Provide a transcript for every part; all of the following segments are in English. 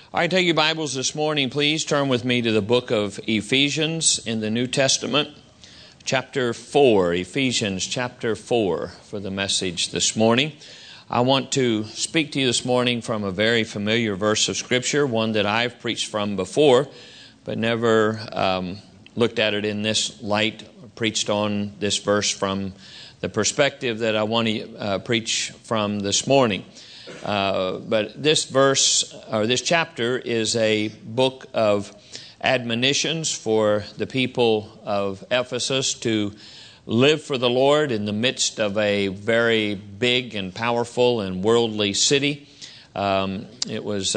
All right, take your Bibles this morning, please. Turn with me to the book of Ephesians in the New Testament, chapter 4. Ephesians chapter 4 for the message this morning. I want to speak to you this morning from a very familiar verse of Scripture, one that I've preached from before, but never looked at it in this light, preached on this verse from the perspective that I want to preach from this morning. But this verse, or this chapter, is a book of admonitions for the people of Ephesus to live for the Lord in the midst of a very big and powerful and worldly city. Ephesus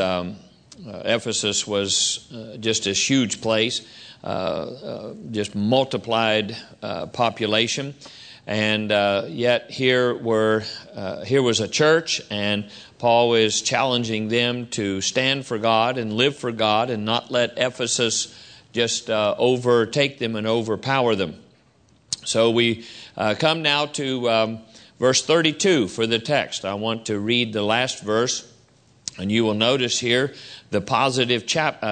was just this huge place, just multiplied population. And yet here was a church, and Paul is challenging them to stand for God and live for God and not let Ephesus just overtake them and overpower them. So we come now to verse 32 for the text. I want to read the last verse, and you will notice here the positive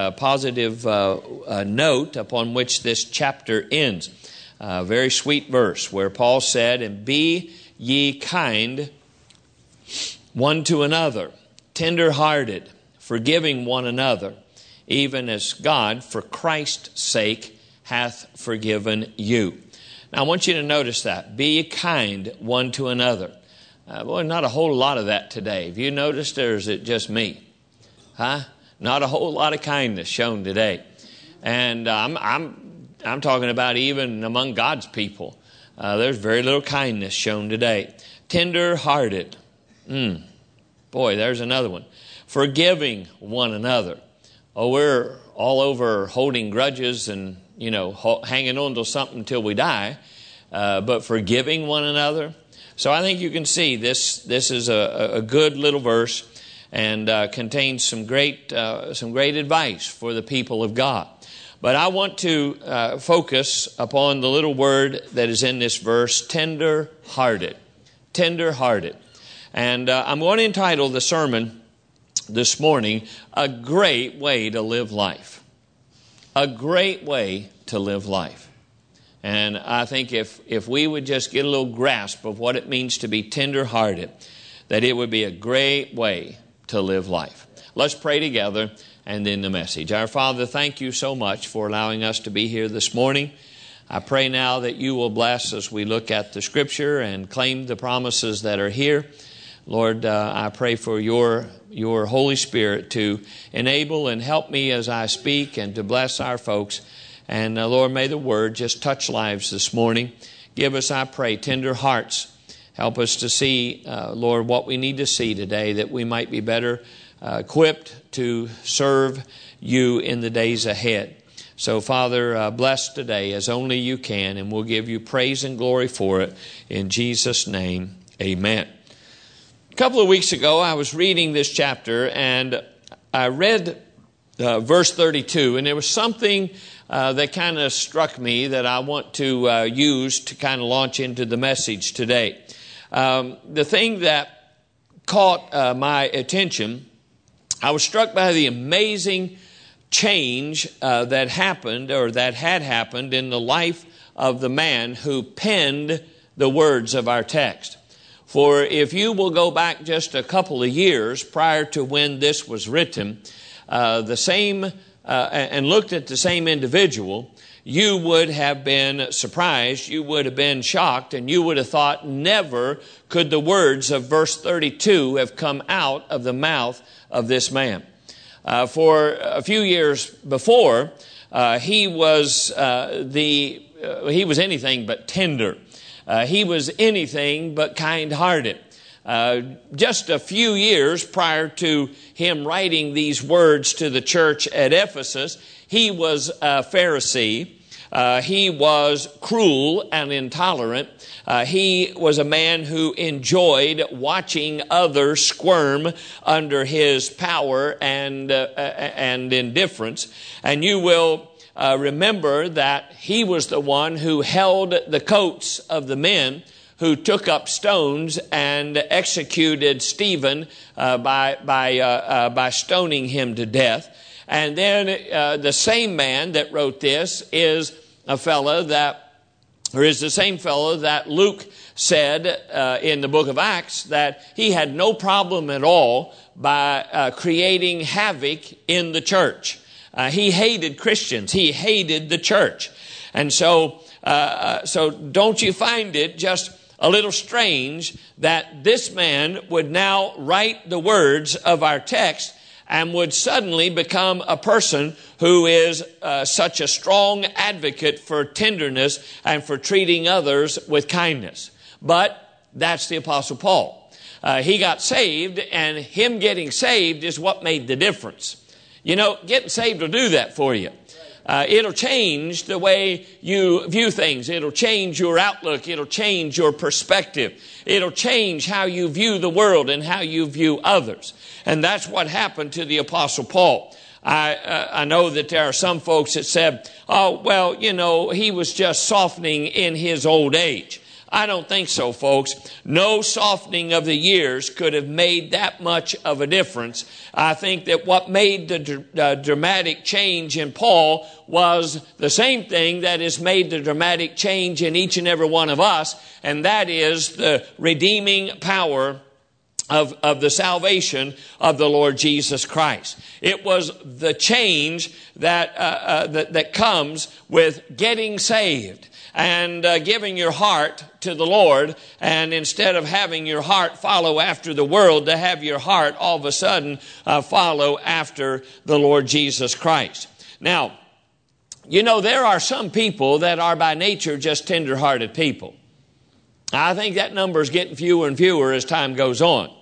note upon which this chapter ends. A very sweet verse where Paul said, "And be ye kind one to another, tender-hearted, forgiving one another, even as God, for Christ's sake, hath forgiven you." Now I want you to notice that. Be ye kind one to another. Boy, not a whole lot of that today. Have you noticed, or is it just me? Not a whole lot of kindness shown today. And I'm talking about even among God's people. There's very little kindness shown today. Tender-hearted. Boy, there's another one. Forgiving one another. Oh, we're all over holding grudges and, hanging on to something until we die. But forgiving one another. So I think you can see this is a good little verse and contains some great advice for the people of God. But I want to focus upon the little word that is in this verse, tender-hearted. Tender-hearted. And I'm going to entitle the sermon this morning, A Great Way to Live Life. A great way to live life. And I think if we would just get a little grasp of what it means to be tender-hearted, that it would be a great way to live life. Let's pray together. And then the message. Our Father, thank you so much for allowing us to be here this morning. I pray now that you will bless as we look at the Scripture and claim the promises that are here. Lord, I pray for your Holy Spirit to enable and help me as I speak and to bless our folks. And Lord, may the Word just touch lives this morning. Give us, I pray, tender hearts. Help us to see, Lord, what we need to see today, that we might be better equipped to serve you in the days ahead. So, Father, bless today as only you can, and we'll give you praise and glory for it. In Jesus' name, amen. A couple of weeks ago, I was reading this chapter, and I read verse 32, and there was something that kind of struck me that I want to use to kind of launch into the message today. The thing that caught my attention, I was struck by the amazing change that happened, or that had happened, in the life of the man who penned the words of our text. For if you will go back just a couple of years prior to when this was written, and looked at the same individual, you would have been surprised, you would have been shocked, and you would have thought, never could the words of verse 32 have come out of the mouth of this man. For a few years before, he was anything but tender. He was anything but kind-hearted. Just a few years prior to him writing these words to the church at Ephesus, he was a Pharisee. He was cruel and intolerant. He was a man who enjoyed watching others squirm under his power and indifference. And you will remember that he was the one who held the coats of the men who took up stones and executed Stephen by stoning him to death. And then the same man that wrote this is the same fellow that Luke said in the book of Acts that he had no problem at all by creating havoc in the church. He hated Christians. He hated the church. And so don't you find it just a little strange that this man would now write the words of our text and would suddenly become a person who is such a strong advocate for tenderness and for treating others with kindness. But that's the Apostle Paul. He got saved, and him getting saved is what made the difference. You know, getting saved will do that for you. It'll change the way you view things. It'll change your outlook. It'll change your perspective. It'll change how you view the world and how you view others. And that's what happened to the Apostle Paul. I know that there are some folks that said, oh, well, you know, he was just softening in his old age. I don't think so, folks. No softening of the years could have made that much of a difference. I think that what made the dramatic change in Paul was the same thing that has made the dramatic change in each and every one of us, and that is the redeeming power of the salvation of the Lord Jesus Christ. It was the change that comes with getting saved and giving your heart to the Lord, and instead of having your heart follow after the world, to have your heart all of a sudden follow after the Lord Jesus Christ. Now, you know, there are some people that are by nature just tender-hearted people. I think that number is getting fewer and fewer as time goes on.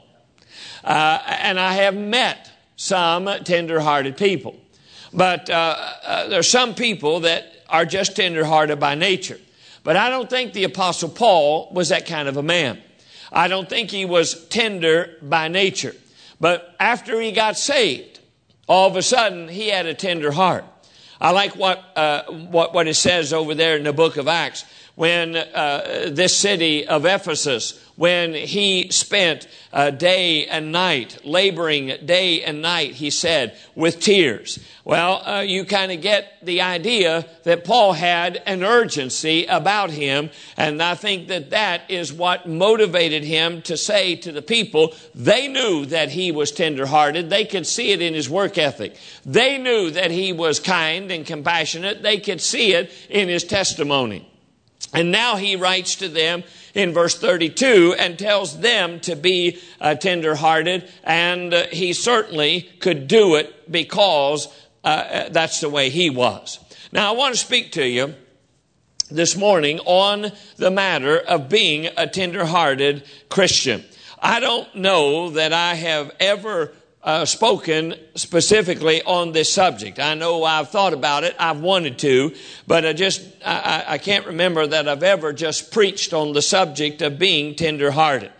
And I have met some tender-hearted people. But there's some people that are just tender-hearted by nature. But I don't think the Apostle Paul was that kind of a man. I don't think he was tender by nature. But after he got saved, all of a sudden he had a tender heart. I like what it says over there in the book of Acts, when this city of Ephesus, when he spent day and night, laboring day and night, he said, with tears. Well, you kind of get the idea that Paul had an urgency about him, and I think that is what motivated him to say to the people, they knew that he was tenderhearted. They could see it in his work ethic. They knew that he was kind and compassionate. They could see it in his testimony. And now he writes to them in verse 32 and tells them to be tender-hearted, and he certainly could do it because that's the way he was. Now, I want to speak to you this morning on the matter of being a tender-hearted Christian. I don't know that I have ever spoken specifically on this subject. I know I've thought about it. I've wanted to, but I can't remember that I've ever just preached on the subject of being tender-hearted.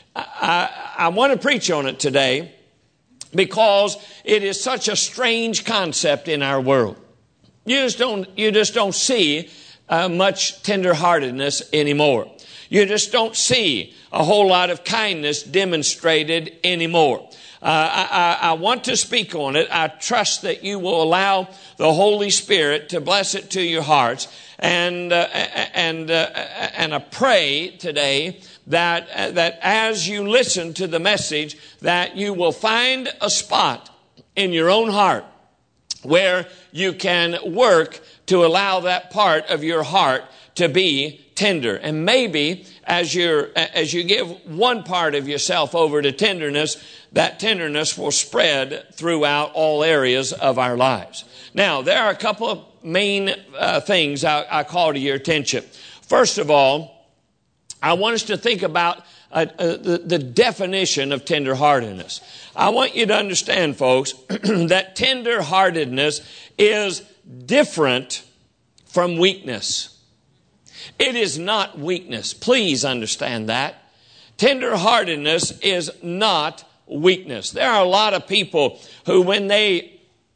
I want to preach on it today because it is such a strange concept in our world. You just don't see much tender-heartedness anymore. You just don't see a whole lot of kindness demonstrated anymore. I want to speak on it. I trust that you will allow the Holy Spirit to bless it to your hearts. And I pray today that as you listen to the message, that you will find a spot in your own heart where you can work to allow that part of your heart to be tender. And maybe as you give one part of yourself over to tenderness, that tenderness will spread throughout all areas of our lives. Now, there are a couple of main things I call to your attention. First of all, I want us to think about the definition of tenderheartedness. I want you to understand, folks, that tenderheartedness is different from weakness. It is not weakness. Please understand that. Tenderheartedness is not weakness. There are a lot of people who, when they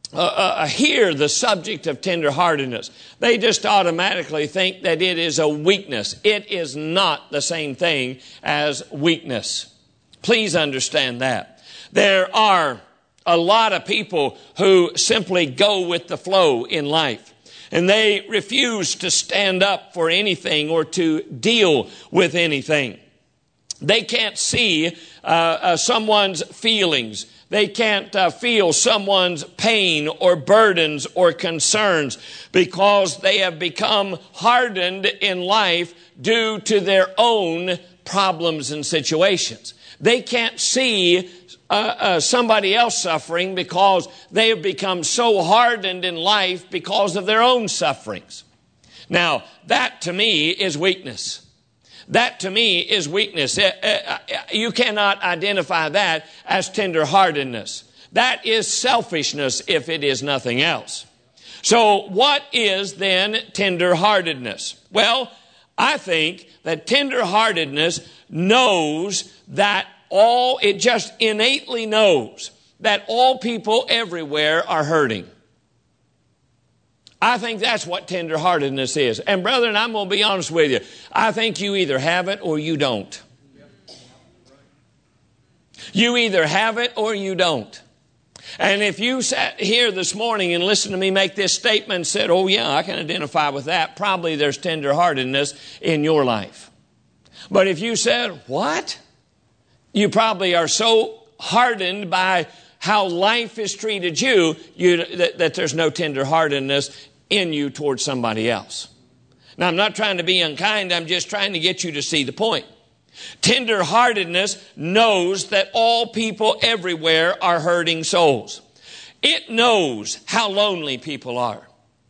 hear the subject of tenderheartedness, they just automatically think that it is a weakness. It is not the same thing as weakness. Please understand that. There are a lot of people who simply go with the flow in life, and they refuse to stand up for anything or to deal with anything. They can't see someone's feelings. They can't feel someone's pain or burdens or concerns because they have become hardened in life due to their own problems and situations. They can't see somebody else suffering because they have become so hardened in life because of their own sufferings. Now, that to me is weakness. That to me is weakness. You cannot identify that as tenderheartedness. That is selfishness if it is nothing else. So what is then tenderheartedness? Well, I think that tenderheartedness knows that it just innately knows that all people everywhere are hurting. I think that's what tenderheartedness is. And brethren, I'm going to be honest with you. I think you either have it or you don't. You either have it or you don't. And if you sat here this morning and listened to me make this statement and said, oh yeah, I can identify with that, probably there's tenderheartedness in your life. But if you said, what? You probably are so hardened by how life has treated you, that there's no tenderheartedness in you towards somebody else. Now, I'm not trying to be unkind. I'm just trying to get you to see the point. Tenderheartedness knows that all people everywhere are hurting souls. It knows how lonely people are.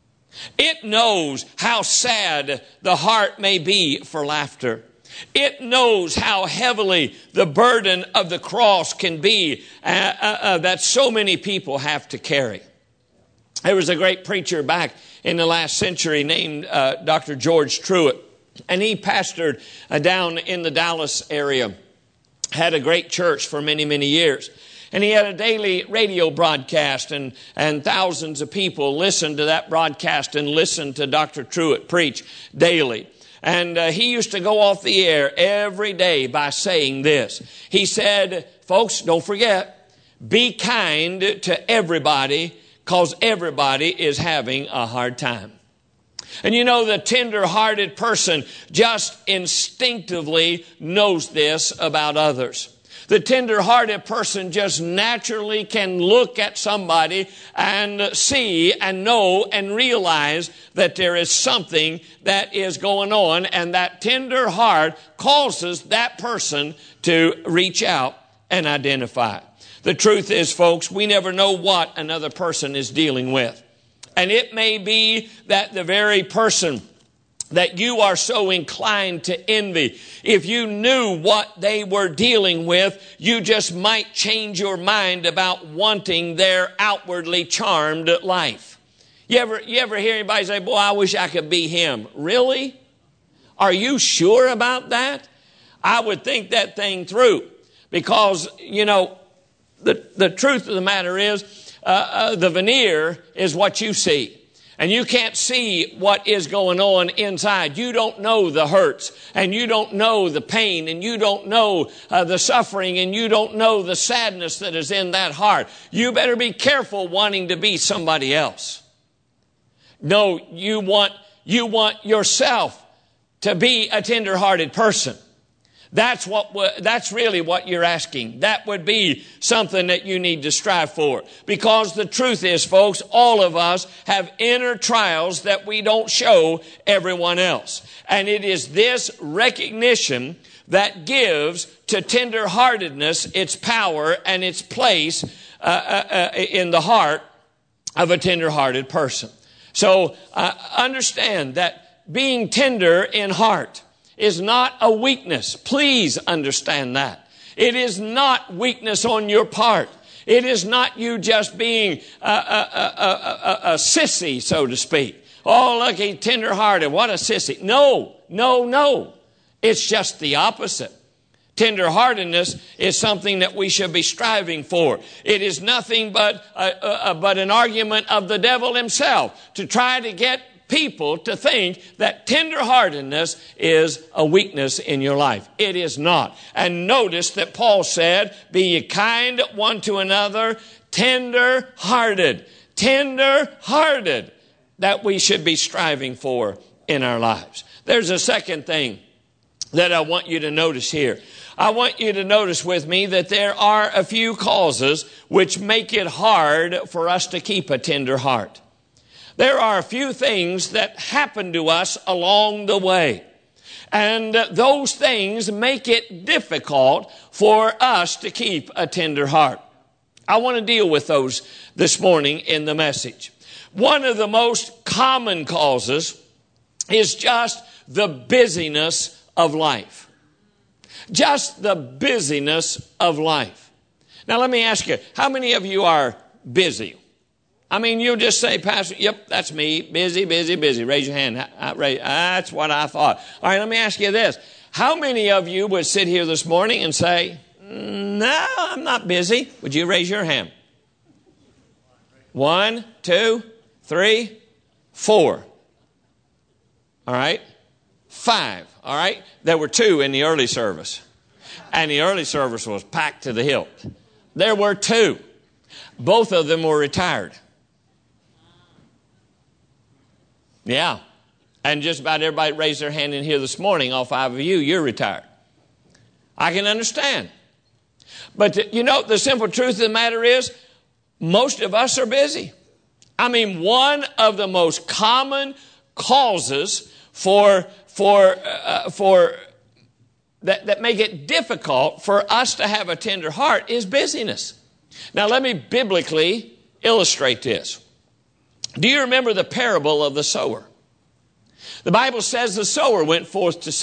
It knows how sad the heart may be for laughter. It knows how heavily the burden of the cross can be that so many people have to carry. There was a great preacher back in the last century named Dr. George Truett, and he pastored down in the Dallas area, had a great church for many, many years. And he had a daily radio broadcast, and thousands of people listened to that broadcast and listened to Dr. Truett preach daily. And he used to go off the air every day by saying this. He said, folks, don't forget, be kind to everybody because everybody is having a hard time. And you know, the tender-hearted person just instinctively knows this about others. The tender-hearted person just naturally can look at somebody and see and know and realize that there is something that is going on, and that tender heart causes that person to reach out and identify. The truth is, folks, we never know what another person is dealing with. And it may be that the very person that you are so inclined to envy, if you knew what they were dealing with, you just might change your mind about wanting their outwardly charmed life. You ever hear anybody say, boy, I wish I could be him? Really? Are you sure about that? I would think that thing through, because, you know, the truth of the matter is, the veneer is what you see. And you can't see what is going on inside. You don't know the hurts, and you don't know the pain, and you don't know the suffering, and you don't know the sadness that is in that heart. You better be careful wanting to be somebody else. No, you want yourself to be a tender-hearted person. That's really what you're asking. That would be something that you need to strive for. Because the truth is, folks, all of us have inner trials that we don't show everyone else. And it is this recognition that gives to tenderheartedness its power and its place in the heart of a tenderhearted person. So understand that being tender in heart is not a weakness. Please understand that. It is not weakness on your part. It is not you just being a sissy, so to speak. Oh, look, he's tender-hearted. What a sissy. No. It's just the opposite. Tenderheartedness is something that we should be striving for. It is nothing but an argument of the devil himself to try to get people to think that tenderheartedness is a weakness in your life. It is not. And notice that Paul said, be ye kind one to another, tender-hearted, that we should be striving for in our lives. There's a second thing that I want you to notice here. I want you to notice with me that there are a few causes which make it hard for us to keep a tender heart. There are a few things that happen to us along the way. And those things make it difficult for us to keep a tender heart. I want to deal with those this morning in the message. One of the most common causes is just the busyness of life. Just the busyness of life. Now let me ask you, how many of you are busy? I mean, you'll just say, Pastor, yep, that's me. Busy. Raise your hand. That's what I thought. All right, let me ask you this. How many of you would sit here this morning and say, no, I'm not busy? Would you raise your hand? 1, 2, 3, 4. All right. 5. All right. There were 2 in the early service. And the early service was packed to the hilt. There were 2. Both of them were retired. Yeah. And just about everybody raised their hand in here this morning. All 5 of you, you're retired. I can understand. But the simple truth of the matter is, most of us are busy. I mean, one of the most common causes that make it difficult for us to have a tender heart is busyness. Now, let me biblically illustrate this. Do you remember the parable of the sower? The Bible says the sower went forth to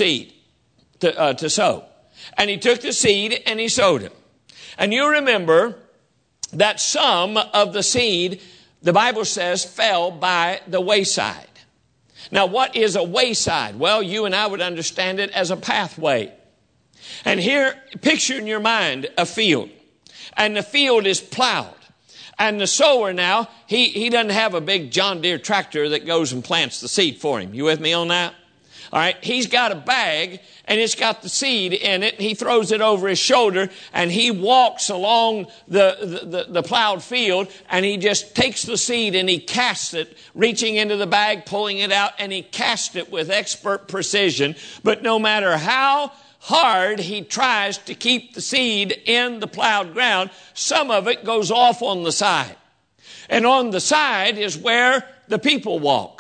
sow. And he took the seed and he sowed it. And you remember that some of the seed, the Bible says, fell by the wayside. Now, what is a wayside? Well, you and I would understand it as a pathway. And here, picture in your mind a field. And the field is plowed. And the sower now, he doesn't have a big John Deere tractor that goes and plants the seed for him. You with me on that? All right. He's got a bag and it's got the seed in it. He throws it over his shoulder and he walks along the plowed field and he just takes the seed and he casts it, reaching into the bag, pulling it out, and he casts it with expert precision. But no matter how hard he tries to keep the seed in the plowed ground, some of it goes off on the side. And on the side is where the people walk.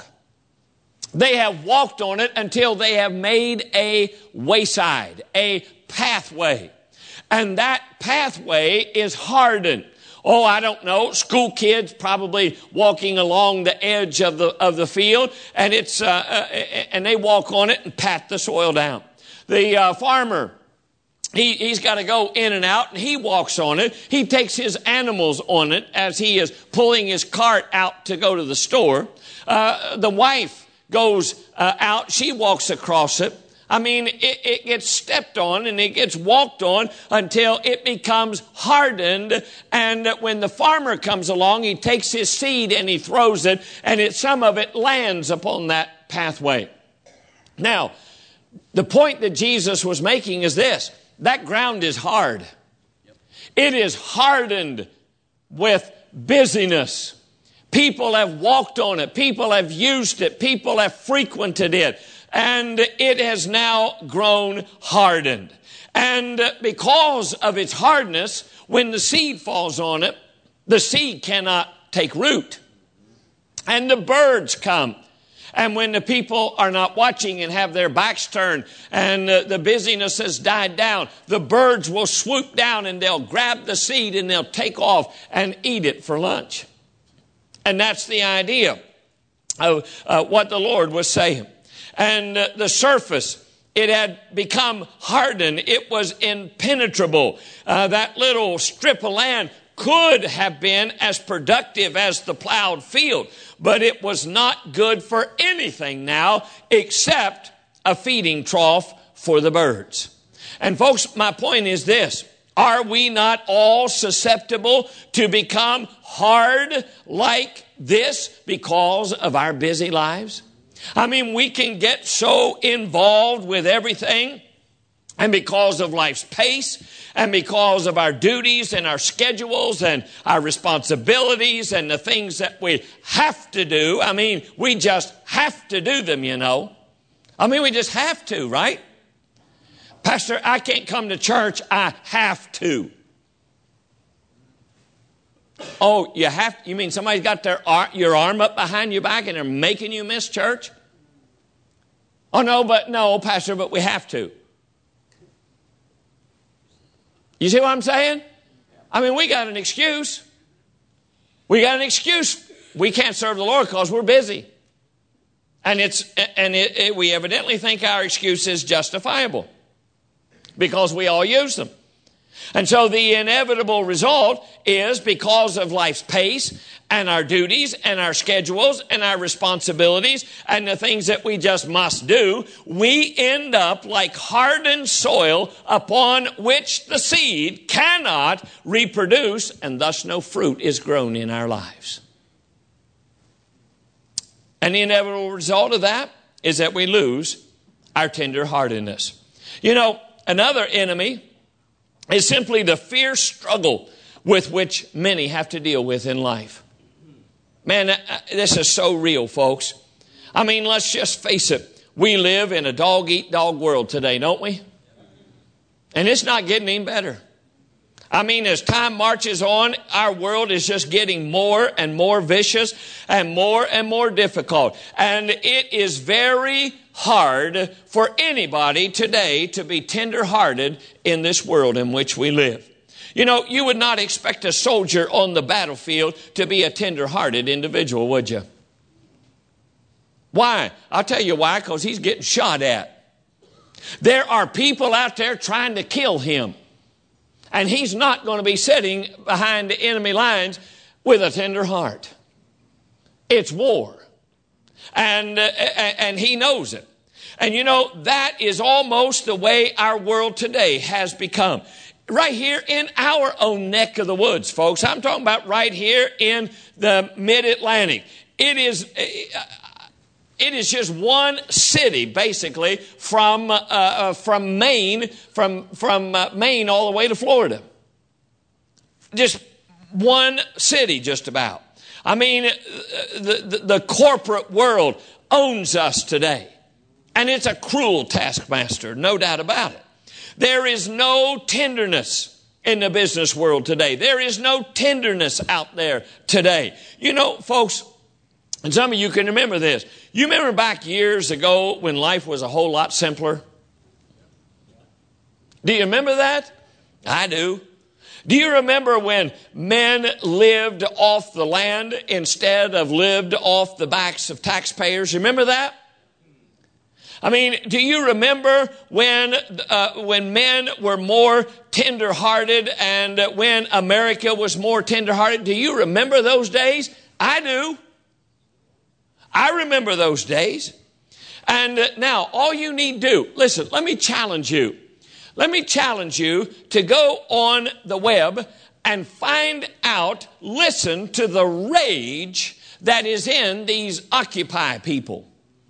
They have walked on it until they have made a wayside, a pathway. And that pathway is hardened. Oh, I don't know. School kids probably walking along the edge of the field, and and they walk on it and pat the soil down. The farmer, he's got to go in and out, and he walks on it. He takes his animals on it as he is pulling his cart out to go to the store. The wife goes out. She walks across it. I mean, it gets stepped on and it gets walked on until it becomes hardened. And when the farmer comes along, he takes his seed and he throws it, and some of it lands upon that pathway. Now, the point that Jesus was making is this: that ground is hard. It is hardened with busyness. People have walked on it. People have used it. People have frequented it. And it has now grown hardened. And because of its hardness, when the seed falls on it, the seed cannot take root. And the birds come. And when the people are not watching and have their backs turned and the busyness has died down, the birds will swoop down and they'll grab the seed and they'll take off and eat it for lunch. And that's the idea of what the Lord was saying. And the surface, it had become hardened. It was impenetrable. That little strip of land could have been as productive as the plowed field, but it was not good for anything now except a feeding trough for the birds. And folks, my point is this. Are we not all susceptible to become hard like this because of our busy lives? I mean, we can get so involved with everything, and because of life's pace, and because of our duties and our schedules and our responsibilities and the things that we have to do. I mean, we just have to do them, you know. I mean, we just have to, right? Pastor, I can't come to church. I have to. Oh, you have? You mean somebody's got your arm up behind your back and they're making you miss church? Oh, no, Pastor, but we have to. You see what I'm saying? I mean, we got an excuse. We got an excuse. We can't serve the Lord because we're busy. And we evidently think our excuse is justifiable because we all use them. And so the inevitable result is, because of life's pace and our duties and our schedules and our responsibilities and the things that we just must do, we end up like hardened soil upon which the seed cannot reproduce, and thus no fruit is grown in our lives. And the inevitable result of that is that we lose our tenderheartedness. You know, another enemy is simply the fierce struggle with which many have to deal with in life. Man, this is so real, folks. I mean, let's just face it. We live in a dog-eat-dog world today, don't we? And it's not getting any better. I mean, as time marches on, our world is just getting more and more vicious and more difficult. And it is very hard for anybody today to be tender-hearted in this world in which we live. You know, you would not expect a soldier on the battlefield to be a tender-hearted individual, would you? Why? I'll tell you why, because he's getting shot at. There are people out there trying to kill him. And he's not going to be sitting behind the enemy lines with a tender heart. It's war. And he knows it. And you know, that is almost the way our world today has become. Right here in our own neck of the woods, folks. I'm talking about right here in the mid-Atlantic. It is just one city, basically, from Maine, from Maine all the way to Florida. Just one city, just about. I mean, the corporate world owns us today. And it's a cruel taskmaster, no doubt about it. There is no tenderness in the business world today. There is no tenderness out there today. You know, folks, and some of you can remember this. You remember back years ago when life was a whole lot simpler? Do you remember that? I do. Do you remember when men lived off the land instead of lived off the backs of taxpayers? You remember that? I mean, do you remember when men were more tender-hearted and when America was more tender-hearted? Do you remember those days? I do. I remember those days. And now, all you need to do, listen, let me challenge you. Let me challenge you to go on the web and find out, listen to the rage that is in these Occupy people.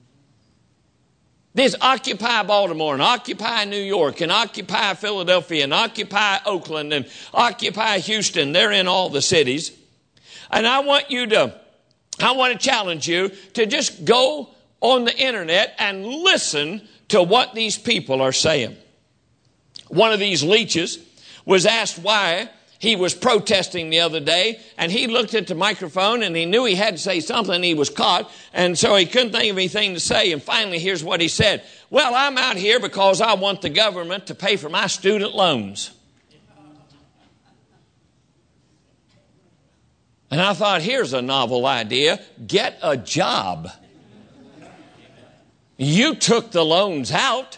These Occupy Baltimore and Occupy New York and Occupy Philadelphia and Occupy Oakland and Occupy Houston. They're in all the cities. And I want to challenge you to just go on the internet and listen to what these people are saying. One of these leeches was asked why he was protesting the other day, and he looked at the microphone and he knew he had to say something. He was caught, and so he couldn't think of anything to say. And finally, here's what he said. Well, I'm out here because I want the government to pay for my student loans. And I thought, here's a novel idea. Get a job. You took the loans out.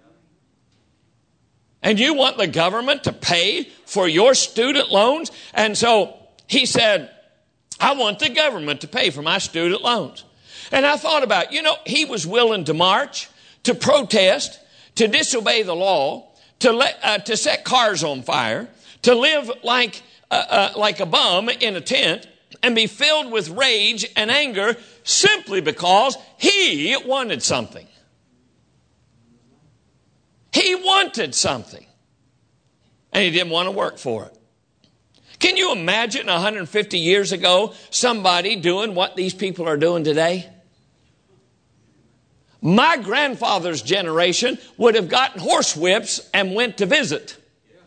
And you want the government to pay for your student loans? And so he said, I want the government to pay for my student loans. And I thought about, he was willing to march, to protest, to disobey the law, to set cars on fire, to live like a bum in a tent, and be filled with rage and anger simply because he wanted something. He wanted something. And he didn't want to work for it. Can you imagine 150 years ago somebody doing what these people are doing today? My grandfather's generation would have gotten horsewhips and went to visit.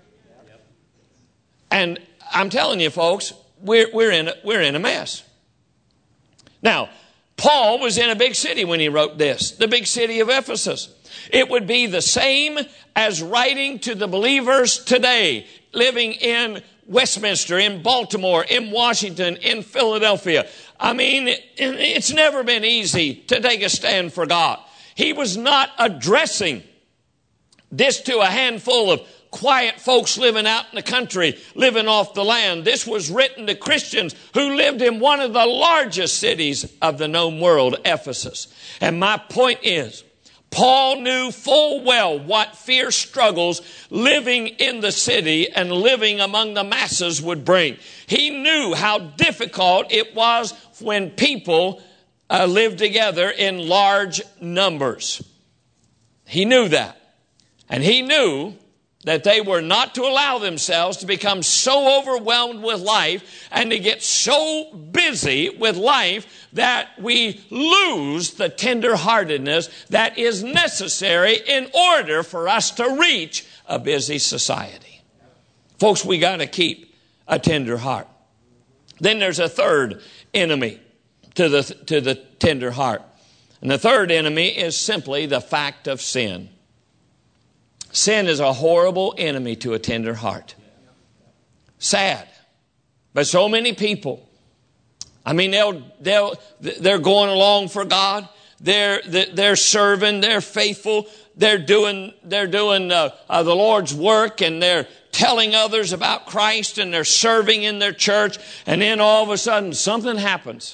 And I'm telling you, folks, we're in a mess. Now, Paul was in a big city when he wrote this, the big city of Ephesus. It would be the same as writing to the believers today, living in Westminster, in Baltimore, in Washington, in Philadelphia. I mean, it's never been easy to take a stand for God. He was not addressing this to a handful of quiet folks living out in the country, living off the land. This was written to Christians who lived in one of the largest cities of the known world, Ephesus. And my point is, Paul knew full well what fierce struggles living in the city and living among the masses would bring. He knew how difficult it was when people lived together in large numbers. He knew that. And he knew that they were not to allow themselves to become so overwhelmed with life and to get so busy with life that we lose the tenderheartedness that is necessary in order for us to reach a busy society. Folks, we got to keep a tender heart. Then there's a third enemy to the tender heart. And the third enemy is simply the fact of sin. Sin is a horrible enemy to a tender heart. Sad. But so many people, I mean, they're going along for God. They're serving. They're faithful. They're doing the Lord's work, and they're telling others about Christ, and they're serving in their church. And then all of a sudden, something happens.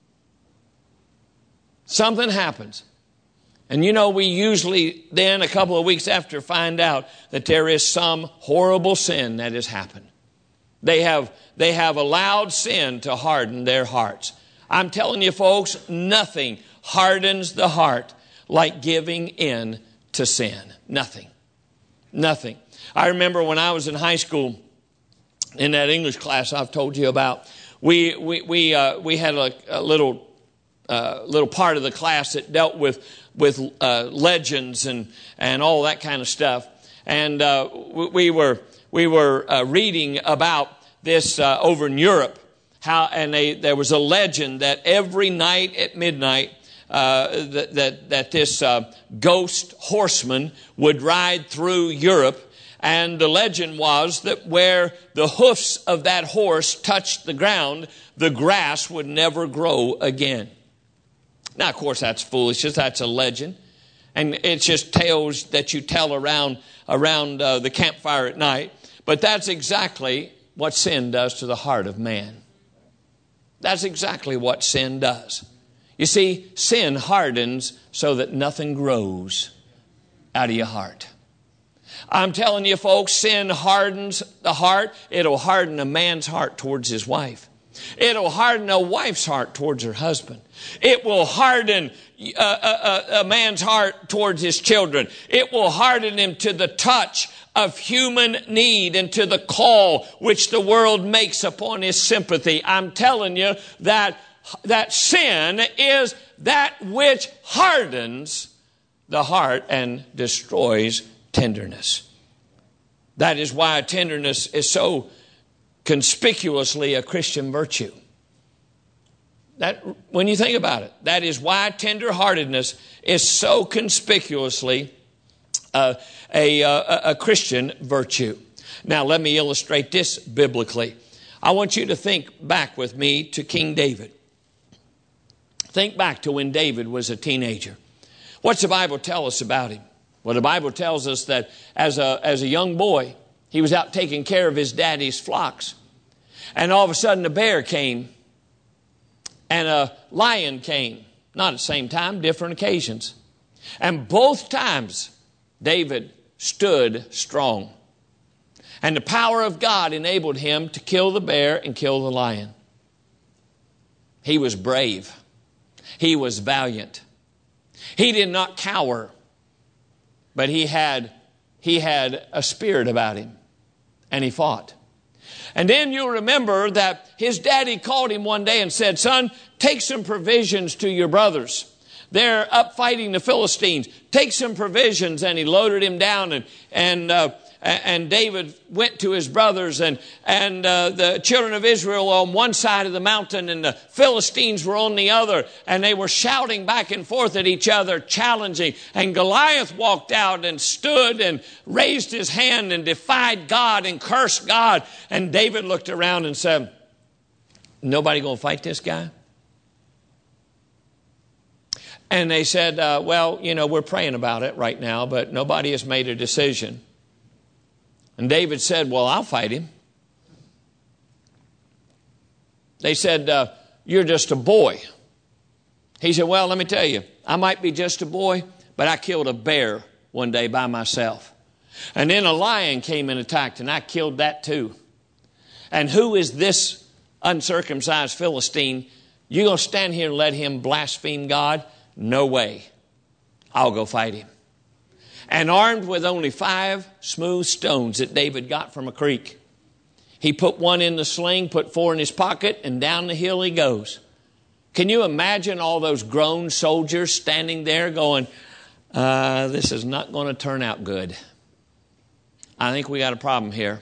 Something happens. And you know, we usually then a couple of weeks after find out that there is some horrible sin that has happened. They have allowed sin to harden their hearts. I'm telling you, folks, nothing hardens the heart like giving in to sin. Nothing. Nothing. I remember when I was in high school, in that English class I've told you about, we had a little part of the class that dealt with legends and all that kind of stuff. And we were reading about this over in Europe, there was a legend that every night at midnight that this ghost horseman would ride through Europe. And the legend was that where the hoofs of that horse touched the ground, the grass would never grow again. Now, of course, that's foolishness. That's a legend. And it's just tales that you tell around the campfire at night. But that's exactly what sin does to the heart of man. That's exactly what sin does. You see, sin hardens so that nothing grows out of your heart. I'm telling you, folks, sin hardens the heart. It'll harden a man's heart towards his wife. It'll harden a wife's heart towards her husband. It will harden a man's heart towards his children. It will harden him to the touch of human need and to the call which the world makes upon his sympathy. I'm telling you that sin is that which hardens the heart and destroys tenderness. That is why tenderness is so conspicuously a Christian virtue. That, when you think about it, that is why tenderheartedness is so conspicuously a Christian virtue. Now, let me illustrate this biblically. I want you to think back with me to King David. Think back to when David was a teenager. What's the Bible tell us about him? Well, the Bible tells us that as a young boy, he was out taking care of his daddy's flocks. And all of a sudden a bear came and a lion came. Not at the same time, different occasions. And both times David stood strong. And the power of God enabled him to kill the bear and kill the lion. He was brave. He was valiant. He did not cower, but he had a spirit about him, and he fought. And then you'll remember that his daddy called him one day and said, "Son, take some provisions to your brothers. They're up fighting the Philistines. Take some provisions." And he loaded him down, and David went to his brothers, and the children of Israel were on one side of the mountain, and the Philistines were on the other, and they were shouting back and forth at each other, challenging. And Goliath walked out and stood and raised his hand and defied God and cursed God. And David looked around and said, "Nobody going to fight this guy?" And they said, "Well, we're praying about it right now, but nobody has made a decision." And David said, "Well, I'll fight him." They said, "You're just a boy." He said, "Well, let me tell you, I might be just a boy, but I killed a bear one day by myself. And then a lion came and attacked, and I killed that too. And who is this uncircumcised Philistine? You going to stand here and let him blaspheme God? No way. I'll go fight him." And armed with only 5 smooth stones that David got from a creek, he put one in the sling, put 4 in his pocket, and down the hill he goes. Can you imagine all those grown soldiers standing there going, "This is not going to turn out good. I think we got a problem here."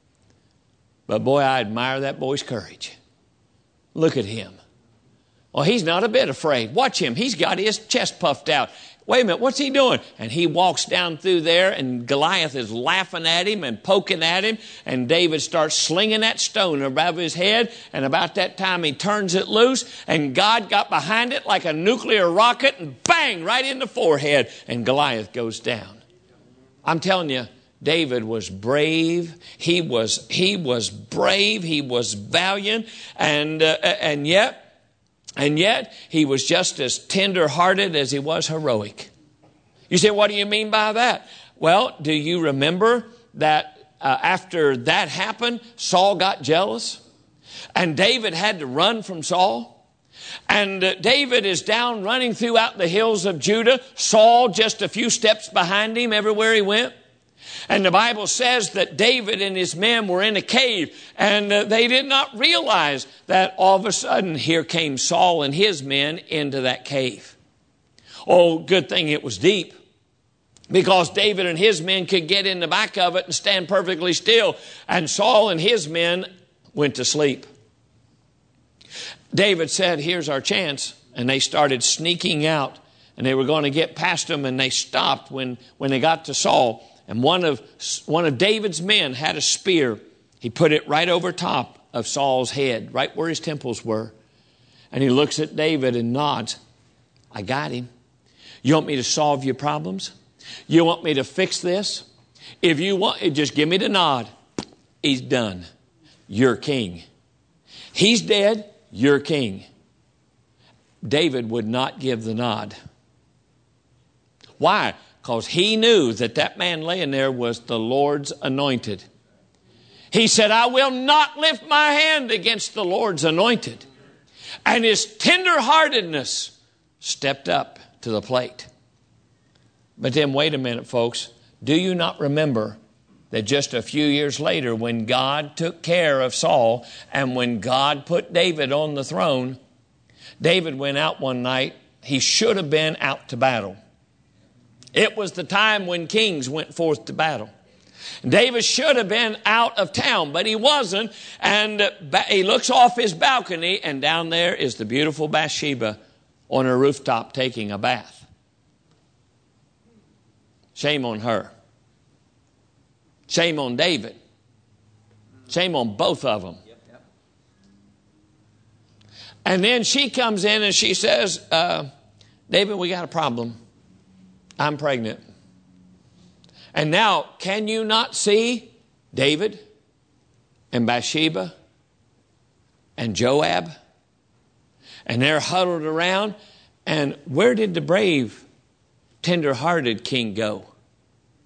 But boy, I admire that boy's courage. Look at him. Well, he's not a bit afraid. Watch him. He's got his chest puffed out. Wait a minute, what's he doing? And he walks down through there, and Goliath is laughing at him and poking at him, and David starts slinging that stone above his head, and about that time he turns it loose, and God got behind it like a nuclear rocket, and bang, right in the forehead, and Goliath goes down. I'm telling you, David was brave. He was brave. He was valiant, and yet, he was just as tender-hearted as he was heroic. You say, what do you mean by that? Well, do you remember that after that happened, Saul got jealous? And David had to run from Saul? And David is down running throughout the hills of Judah. Saul just a few steps behind him everywhere he went. And the Bible says that David and his men were in a cave, and they did not realize that all of a sudden here came Saul and his men into that cave. Oh, good thing it was deep, because David and his men could get in the back of it and stand perfectly still, and Saul and his men went to sleep. David said, "Here's our chance," and they started sneaking out, and they were going to get past them, and they stopped when they got to Saul. And one of David's men had a spear. He put it right over top of Saul's head, right where his temples were. And he looks at David and nods. "I got him. You want me to solve your problems? You want me to fix this? If you want, just give me the nod. He's done. You're king. He's dead. You're king." David would not give the nod. Why? Because he knew that man laying there was the Lord's anointed. He said, "I will not lift my hand against the Lord's anointed." And his tenderheartedness stepped up to the plate. But then wait a minute, folks. Do you not remember that just a few years later, when God took care of Saul and when God put David on the throne, David went out one night. He should have been out to battle. It was the time when kings went forth to battle. David should have been out of town, but he wasn't. And he looks off his balcony, and down there is the beautiful Bathsheba on her rooftop taking a bath. Shame on her. Shame on David. Shame on both of them. And then she comes in and she says, "David, we got a problem. I'm pregnant." And now, can you not see David and Bathsheba and Joab? And they're huddled around. And where did the brave, tender-hearted king go?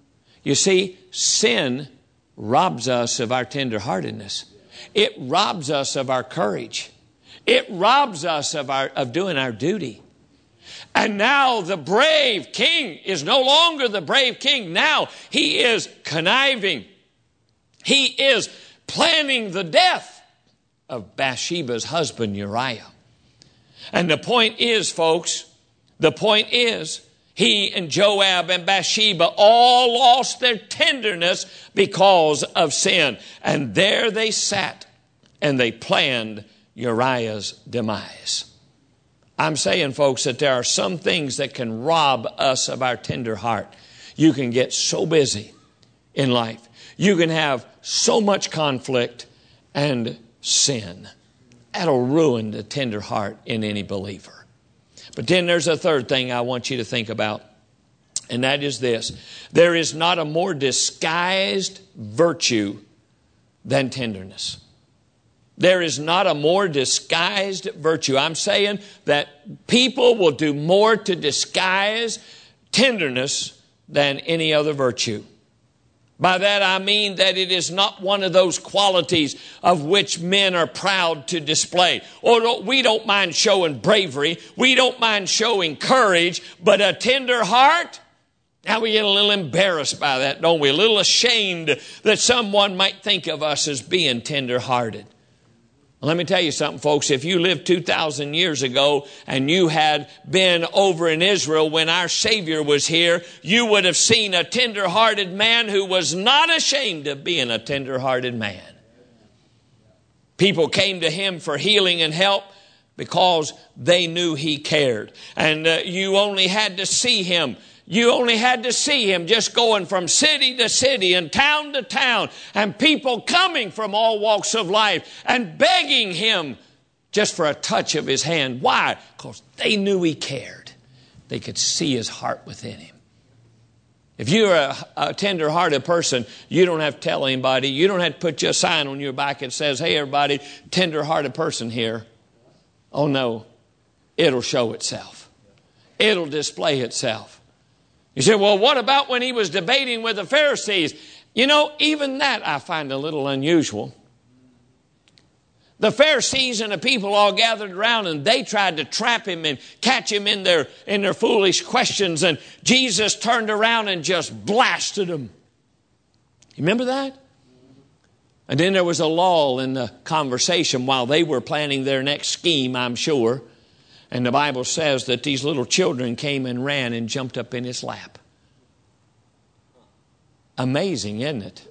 You see, sin robs us of our tenderheartedness. It robs us of our courage. It robs us of doing our duty. And now the brave king is no longer the brave king. Now he is conniving. He is planning the death of Bathsheba's husband Uriah. And the point is, folks, the point is, he and Joab and Bathsheba all lost their tenderness because of sin. And there they sat and they planned Uriah's demise. I'm saying, folks, that there are some things that can rob us of our tender heart. You can get so busy in life. You can have so much conflict and sin. That'll ruin the tender heart in any believer. But then there's a third thing I want you to think about, and that is this. There is not a more disguised virtue than tenderness. There is not a more disguised virtue. I'm saying that people will do more to disguise tenderness than any other virtue. By that I mean that it is not one of those qualities of which men are proud to display. Or we don't mind showing bravery. We don't mind showing courage. But a tender heart, now we get a little embarrassed by that, don't we? A little ashamed that someone might think of us as being tender-hearted. Let me tell you something, folks. If you lived 2,000 years ago and you had been over in Israel when our Savior was here, you would have seen a tender-hearted man who was not ashamed of being a tender-hearted man. People came to him for healing and help because they knew he cared. And you only had to see him. You only had to see him just going from city to city and town to town, and people coming from all walks of life and begging him just for a touch of his hand. Why? Because they knew he cared. They could see his heart within him. If you're a tender-hearted person, you don't have to tell anybody. You don't have to put your sign on your back that says, "Hey, everybody, tender-hearted person here." Oh, no. It'll show itself. It'll display itself. You say, well, what about when he was debating with the Pharisees? You know, even that I find a little unusual. The Pharisees and the people all gathered around and they tried to trap him and catch him in their foolish questions. And Jesus turned around and just blasted them. You remember that? And then there was a lull in the conversation while they were planning their next scheme, I'm sure. And the Bible says that these little children came and ran and jumped up in his lap. Amazing, isn't it?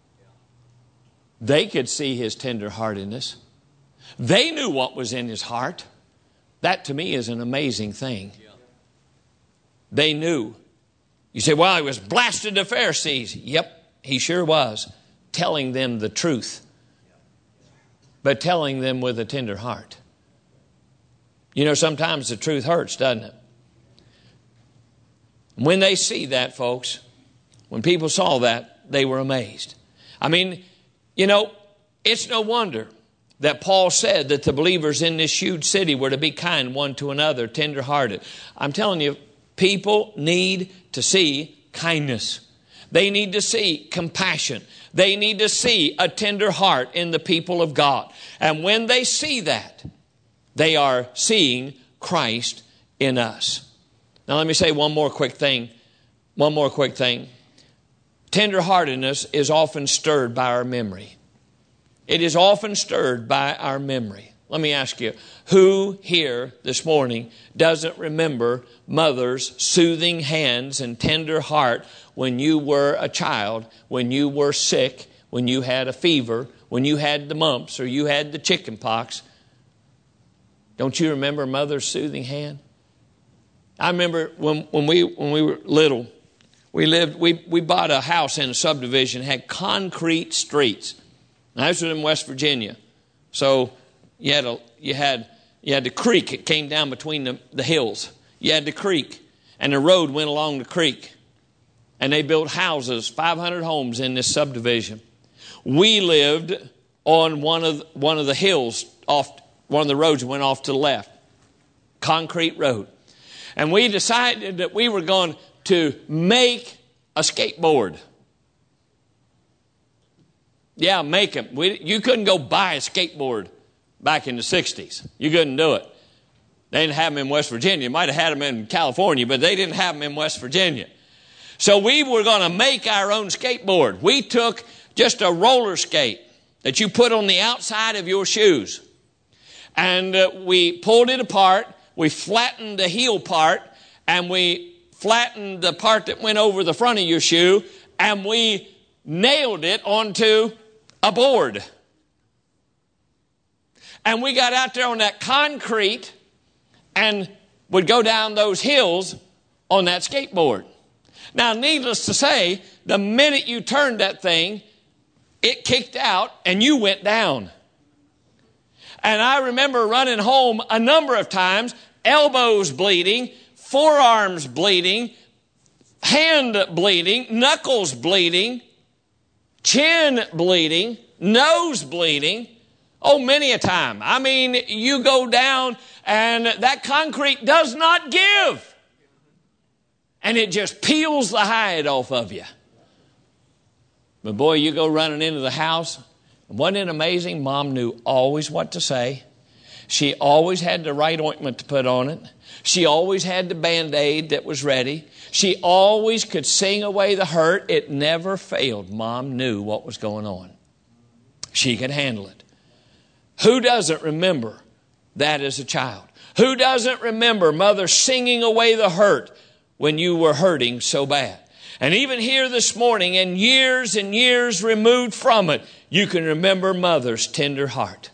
They could see his tenderheartedness. They knew what was in his heart. That to me is an amazing thing. They knew. You say, well, he was blasted the Pharisees. Yep, he sure was. Telling them the truth. But telling them with a tender heart. You know, sometimes the truth hurts, doesn't it? When they see that, folks, when people saw that, they were amazed. I mean, you know, it's no wonder that Paul said that the believers in this huge city were to be kind one to another, tender-hearted. I'm telling you, people need to see kindness. They need to see compassion. They need to see a tender heart in the people of God. And when they see that, they are seeing Christ in us. Now let me say one more quick thing. Tenderheartedness is often stirred by our memory. It is often stirred by our memory. Let me ask you, who here this morning doesn't remember mother's soothing hands and tender heart when you were a child, when you were sick, when you had a fever, when you had the mumps or you had the chicken pox? Don't you remember mother's soothing hand? I remember when we were little, we bought a house in a subdivision, had concrete streets. Now, this was in West Virginia. So you had the creek. It came down between the hills. You had the creek, and the road went along the creek. And they built houses, 500 homes in this subdivision. We lived on one of the hills off. One of the roads went off to the left. Concrete road. And we decided that we were going to make a skateboard. Yeah, make them. You couldn't go buy a skateboard back in the 60s. You couldn't do it. They didn't have them in West Virginia. Might have had them in California, but they didn't have them in West Virginia. So we were going to make our own skateboard. We took just a roller skate that you put on the outside of your shoes. And we pulled it apart. We flattened the heel part. And we flattened the part that went over the front of your shoe. And we nailed it onto a board. And we got out there on that concrete and would go down those hills on that skateboard. Now, needless to say, the minute you turned that thing, it kicked out and you went down. And I remember running home a number of times, elbows bleeding, forearms bleeding, hand bleeding, knuckles bleeding, chin bleeding, nose bleeding. Oh, many a time. I mean, you go down and that concrete does not give. And it just peels the hide off of you. But boy, you go running into the house. Wasn't it amazing? Mom knew always what to say. She always had the right ointment to put on it. She always had the Band-Aid that was ready. She always could sing away the hurt. It never failed. Mom knew what was going on. She could handle it. Who doesn't remember that as a child? Who doesn't remember mother singing away the hurt when you were hurting so bad? And even here this morning, and years removed from it, you can remember mother's tender heart.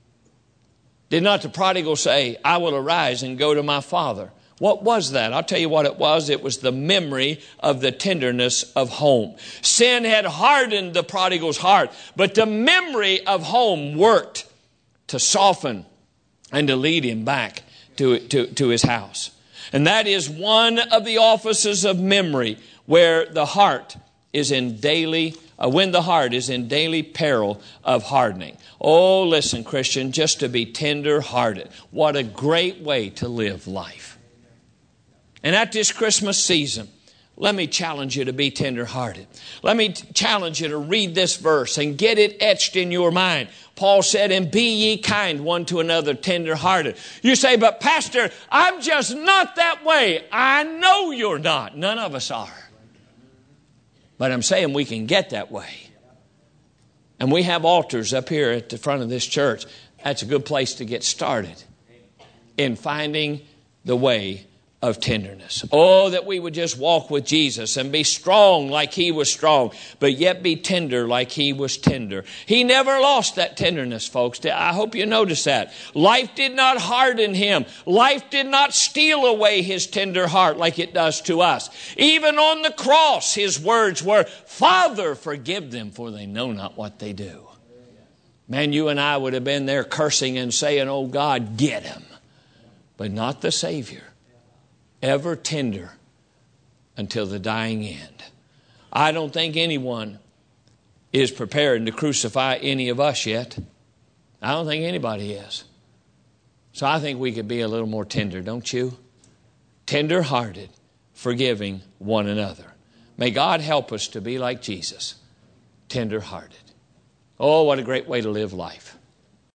Did not the prodigal say, I will arise and go to my father? What was that? I'll tell you what it was. It was the memory of the tenderness of home. Sin had hardened the prodigal's heart, but the memory of home worked to soften and to lead him back to his house. And that is one of the offices of memory where the heart is in daily, when the heart is in daily peril of hardening. Oh, listen, Christian, just to be tender-hearted. What a great way to live life. And at this Christmas season, let me challenge you to be tender-hearted. Let me challenge you to read this verse and get it etched in your mind. Paul said, and be ye kind one to another, tender-hearted. You say, but Pastor, I'm just not that way. I know you're not. None of us are. But I'm saying we can get that way. And we have altars up here at the front of this church. That's a good place to get started in finding the way of tenderness. Oh, that we would just walk with Jesus and be strong like He was strong, but yet be tender like He was tender. He never lost that tenderness, folks. I hope you notice that. Life did not harden Him. Life did not steal away His tender heart like it does to us. Even on the cross, His words were, Father, forgive them, for they know not what they do. Man, you and I would have been there cursing and saying, oh God, get him. But not the Savior. Ever tender until the dying end. I don't think anyone is prepared to crucify any of us yet. I don't think anybody is. So I think we could be a little more tender, don't you? Tender-hearted, forgiving one another. May God help us to be like Jesus, tender-hearted. Oh, what a great way to live life.